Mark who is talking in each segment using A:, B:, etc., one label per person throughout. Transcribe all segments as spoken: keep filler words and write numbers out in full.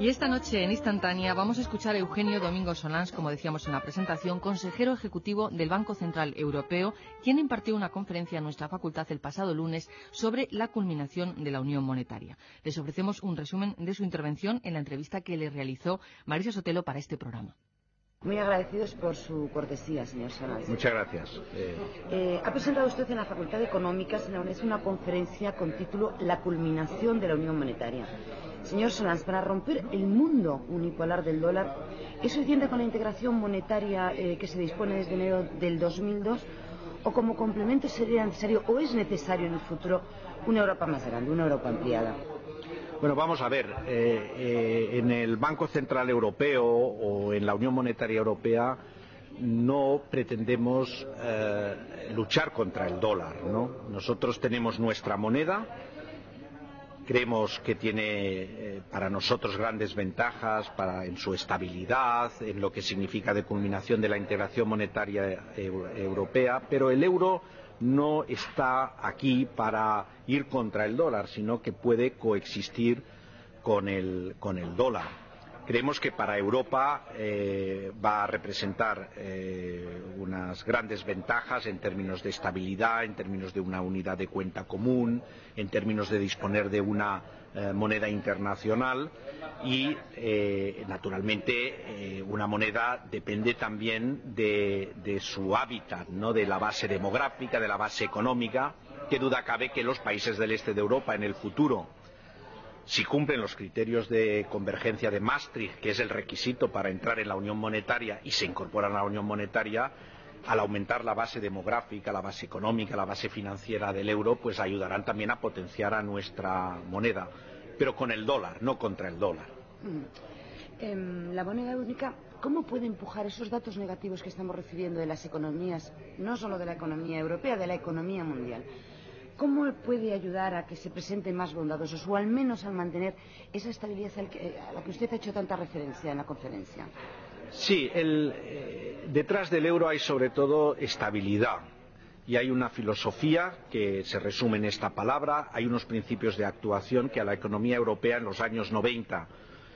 A: Y esta noche en Instantánea vamos a escuchar a Eugenio Domingo Solans, como decíamos en la presentación, consejero ejecutivo del Banco Central Europeo, quien impartió una conferencia en nuestra facultad el pasado lunes sobre la culminación de la Unión Monetaria. Les ofrecemos un resumen de su intervención en la entrevista que le realizó Marisa Sotelo para este programa.
B: Muy agradecidos por su cortesía, señor Solans.
C: Muchas gracias.
B: Eh... Eh, ha presentado usted en la Facultad de Económicas una conferencia con título La culminación de la Unión Monetaria. Señor Solans, para romper el mundo unipolar del dólar, ¿es suficiente con la integración monetaria eh, que se dispone desde enero del dos mil dos? ¿O como complemento sería necesario o es necesario en el futuro una Europa más grande, una Europa ampliada?
C: Bueno, vamos a ver, eh, eh, en el Banco Central Europeo o en la Unión Monetaria Europea no pretendemos eh, luchar contra el dólar, ¿no? Nosotros tenemos nuestra moneda, creemos que tiene eh, para nosotros grandes ventajas para, en su estabilidad, en lo que significa de culminación de la integración monetaria eh, europea, pero el euro no está aquí para ir contra el dólar, sino que puede coexistir con el, con el dólar. Creemos que para Europa eh, va a representar eh, unas grandes ventajas en términos de estabilidad, en términos de una unidad de cuenta común, en términos de disponer de una eh, moneda internacional y, eh, naturalmente, eh, una moneda depende también de, de su hábitat, ¿no? De la base demográfica, de la base económica. Qué duda cabe que los países del este de Europa en el futuro, si cumplen los criterios de convergencia de Maastricht, que es el requisito para entrar en la Unión Monetaria y se incorporan a la Unión Monetaria, al aumentar la base demográfica, la base económica, la base financiera del euro, pues ayudarán también a potenciar a nuestra moneda, pero con el dólar, no contra el dólar.
B: Mm. Eh, la moneda única, ¿cómo puede empujar esos datos negativos que estamos recibiendo de las economías, no solo de la economía europea, de la economía mundial? ¿Cómo puede ayudar a que se presenten más bondadosos o al menos a mantener esa estabilidad a la que usted ha hecho tanta referencia en la conferencia?
C: Sí, el, eh, detrás del euro hay sobre todo estabilidad y hay una filosofía que se resume en esta palabra, hay unos principios de actuación que a la economía europea en los años noventa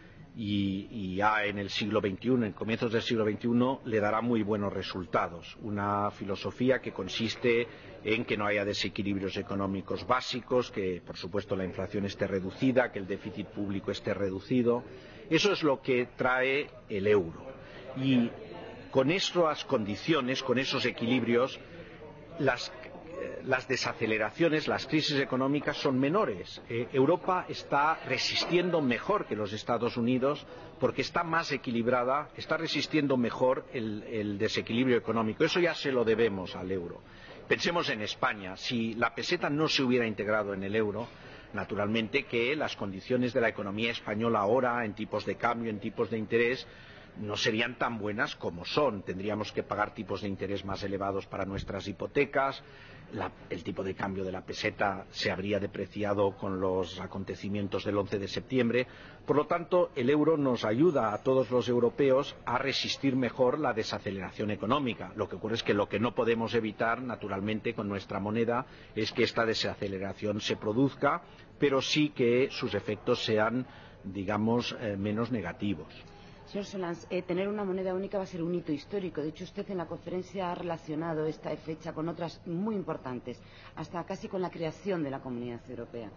C: y, y ya en el siglo veintiuno, en comienzos del siglo veintiuno, le dará muy buenos resultados. Una filosofía que consiste en que no haya desequilibrios económicos básicos, que por supuesto la inflación esté reducida, que el déficit público esté reducido. Eso es lo que trae el euro. Y con esas condiciones, con esos equilibrios, las las desaceleraciones, las crisis económicas son menores. Eh, Europa está resistiendo mejor que los Estados Unidos porque está más equilibrada, está resistiendo mejor el, el desequilibrio económico. Eso ya se lo debemos al euro. Pensemos en España. Si la peseta no se hubiera integrado en el euro, naturalmente que las condiciones de la economía española ahora, en tipos de cambio, en tipos de interés, no serían tan buenas como son. Tendríamos que pagar tipos de interés más elevados para nuestras hipotecas, la, el tipo de cambio de la peseta se habría depreciado con los acontecimientos del once de septiembre. Por lo tanto, el euro nos ayuda a todos los europeos a resistir mejor la desaceleración económica. Lo que ocurre es que lo que no podemos evitar, naturalmente, con nuestra moneda, es que esta desaceleración se produzca, pero sí que sus efectos sean, digamos, eh, menos negativos.
B: Señor Solans, eh, tener una moneda única va a ser un hito histórico. De hecho, usted en la conferencia ha relacionado esta fecha con otras muy importantes, hasta casi con la creación de la Comunidad Europea.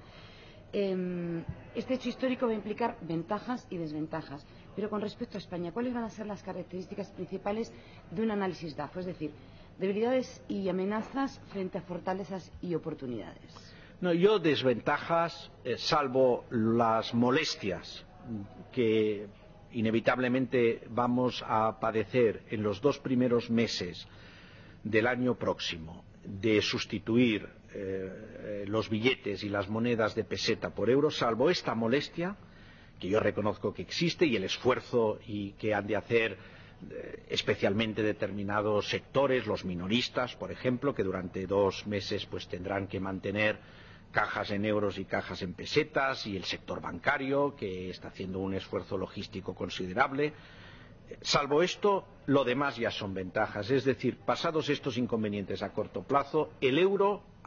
B: Eh, este hecho histórico va a implicar ventajas y desventajas. Pero con respecto a España, ¿cuáles van a ser las características principales de un análisis D A F? Es decir, debilidades y amenazas frente a fortalezas y oportunidades.
C: No, yo desventajas, eh, salvo las molestias que inevitablemente vamos a padecer en los dos primeros meses del año próximo de sustituir eh, los billetes y las monedas de peseta por euros, salvo esta molestia que yo reconozco que existe y el esfuerzo y que han de hacer eh, especialmente determinados sectores, los minoristas, por ejemplo, que durante dos meses pues tendrán que mantener cajas en euros y cajas en pesetas, y el sector bancario, que está haciendo un esfuerzo logístico considerable. Salvo esto, lo demás ya son ventajas. Es decir, pasados estos inconvenientes a corto plazo, el euro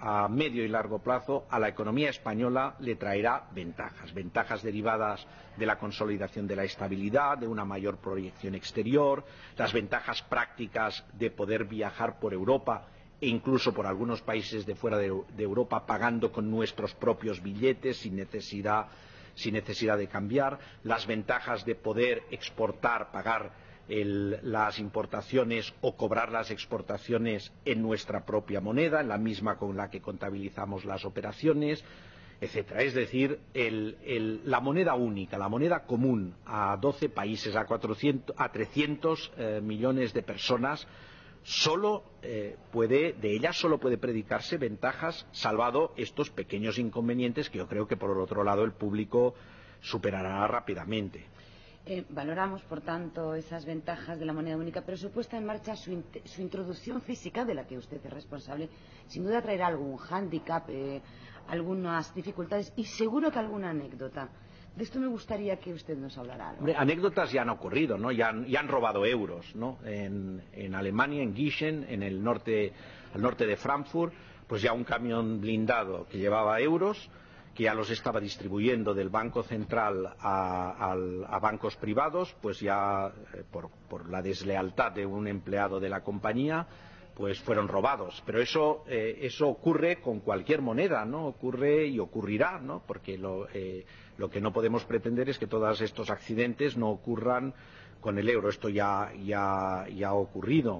C: a medio y largo plazo a la economía española le traerá ventajas, ventajas derivadas de la consolidación de la estabilidad, de una mayor proyección exterior, las ventajas prácticas de poder viajar por Europa e incluso por algunos países de fuera de, de Europa pagando con nuestros propios billetes sin necesidad, sin necesidad de cambiar, las ventajas de poder exportar, pagar El, las importaciones o cobrar las exportaciones en nuestra propia moneda, en la misma con la que contabilizamos las operaciones, etcétera. Es decir, el, el, la moneda única, la moneda común a doce países, a, cuatrocientos, a trescientos eh, millones de personas, solo eh, puede, de ella solo puede predicarse ventajas, salvado estos pequeños inconvenientes que yo creo que por otro lado el público superará rápidamente.
B: Eh, valoramos, por tanto, esas ventajas de la moneda única, pero su puesta en marcha, su, in su introducción física, de la que usted es responsable, sin duda traerá algún hándicap, eh, algunas dificultades y seguro que alguna anécdota. De esto me gustaría que usted nos hablara algo.
C: Hombre, anécdotas ya han ocurrido, ¿no? Ya han, ya han robado euros, ¿no? En, en Alemania, en Gießen, en el norte, al norte de Frankfurt, pues ya un camión blindado que llevaba euros, que ya los estaba distribuyendo del Banco Central a, a, a bancos privados, pues ya eh, por, por la deslealtad de un empleado de la compañía, pues fueron robados. Pero eso, eh, eso ocurre con cualquier moneda, ¿no? Ocurre y ocurrirá, ¿no? Porque lo, eh, lo que no podemos pretender es que todos estos accidentes no ocurran con el euro. Esto ya, ya, ya ha ocurrido.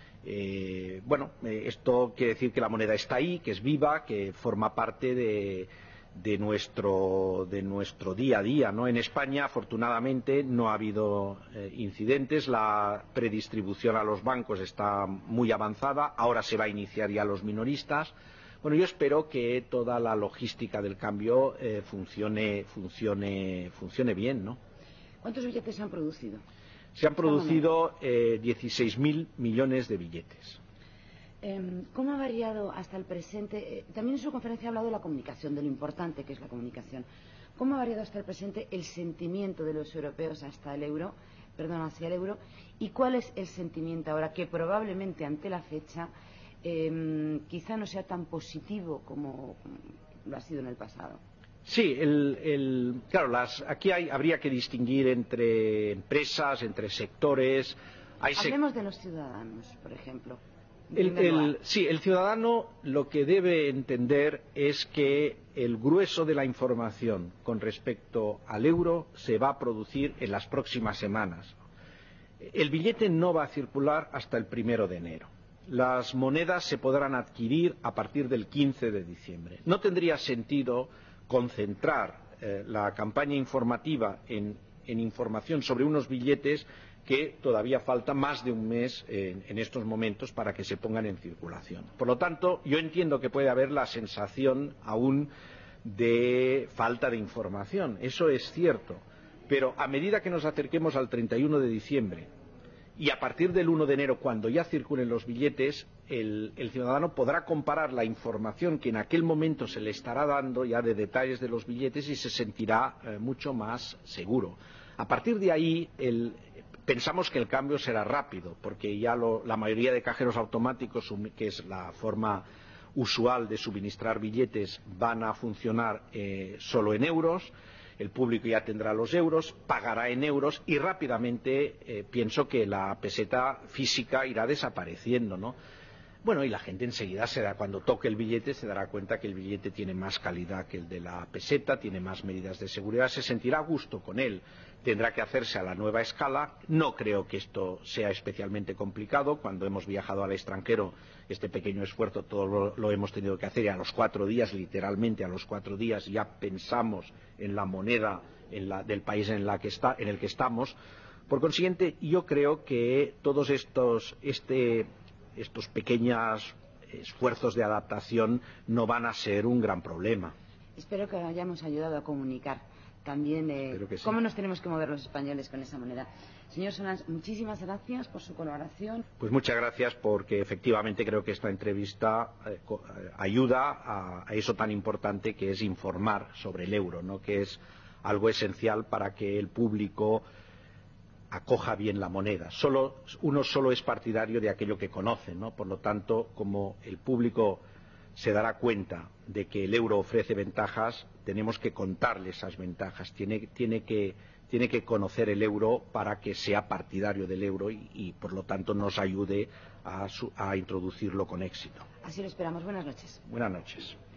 C: Eh, bueno, eh, esto quiere decir que la moneda está ahí, que es viva, que forma parte de De nuestro, de nuestro día a día, ¿no? En España, afortunadamente, no ha habido eh, incidentes, la predistribución a los bancos está muy avanzada, ahora se va a iniciar ya a los minoristas. Bueno, yo espero que toda la logística del cambio eh, funcione, funcione, funcione bien, ¿no?
B: ¿Cuántos billetes se han producido?
C: Se han producido eh, dieciséis mil millones de billetes.
B: ¿Cómo ha variado hasta el presente? También en su conferencia ha hablado de la comunicación, de lo importante que es la comunicación. ¿Cómo ha variado hasta el presente el sentimiento de los europeos hasta el euro, perdón, hacia el euro? ¿Y cuál es el sentimiento ahora que probablemente ante la fecha eh, quizá no sea tan positivo como lo ha sido en el pasado?
C: Sí, el, el, claro, las, aquí hay, habría que distinguir entre empresas, entre sectores. Hay
B: Hablemos de los ciudadanos, por ejemplo.
C: El, el, sí, el ciudadano lo que debe entender es que el grueso de la información con respecto al euro se va a producir en las próximas semanas. El billete no va a circular hasta el primero de enero. Las monedas se podrán adquirir a partir del quince de diciembre. No tendría sentido concentrar eh, la campaña informativa en, en información sobre unos billetes que todavía falta más de un mes en, en estos momentos para que se pongan en circulación. Por lo tanto, yo entiendo que puede haber la sensación aún de falta de información. Eso es cierto. Pero a medida que nos acerquemos al treinta y uno de diciembre y a partir del uno de enero, cuando ya circulen los billetes, el, el ciudadano podrá comparar la información que en aquel momento se le estará dando ya de detalles de los billetes y se sentirá eh, mucho más seguro. A partir de ahí, el Pensamos que el cambio será rápido, porque ya lo, la mayoría de cajeros automáticos, que es la forma usual de suministrar billetes, van a funcionar eh, solo en euros. El público ya tendrá los euros, pagará en euros y rápidamente eh, pienso que la peseta física irá desapareciendo, ¿no? Bueno, y la gente enseguida se da, cuando toque el billete se dará cuenta que el billete tiene más calidad que el de la peseta, tiene más medidas de seguridad, se sentirá a gusto con él. Tendrá que hacerse a la nueva escala. No creo que esto sea especialmente complicado. Cuando hemos viajado al extranjero, este pequeño esfuerzo todo lo, lo hemos tenido que hacer y a los cuatro días, literalmente a los cuatro días, ya pensamos en la moneda en la, del país en, la que está, en el que estamos. Por consiguiente, yo creo que todos estos, este, estos pequeños esfuerzos de adaptación no van a ser un gran problema.
B: Espero que hayamos ayudado a comunicar también eh, sí. cómo nos tenemos que mover los españoles con esa moneda. Señor Solans, muchísimas gracias por su colaboración.
C: Pues muchas gracias, porque efectivamente creo que esta entrevista eh, ayuda a, a eso tan importante que es informar sobre el euro, ¿no? Que es algo esencial para que el público acoja bien la moneda. Solo, uno solo es partidario de aquello que conoce, ¿no? Por lo tanto, como el público se dará cuenta de que el euro ofrece ventajas, tenemos que contarle esas ventajas. Tiene, tiene, que, tiene que conocer el euro para que sea partidario del euro y, y por lo tanto, nos ayude a, su, a introducirlo con éxito.
B: Así lo esperamos. Buenas noches.
C: Buenas noches.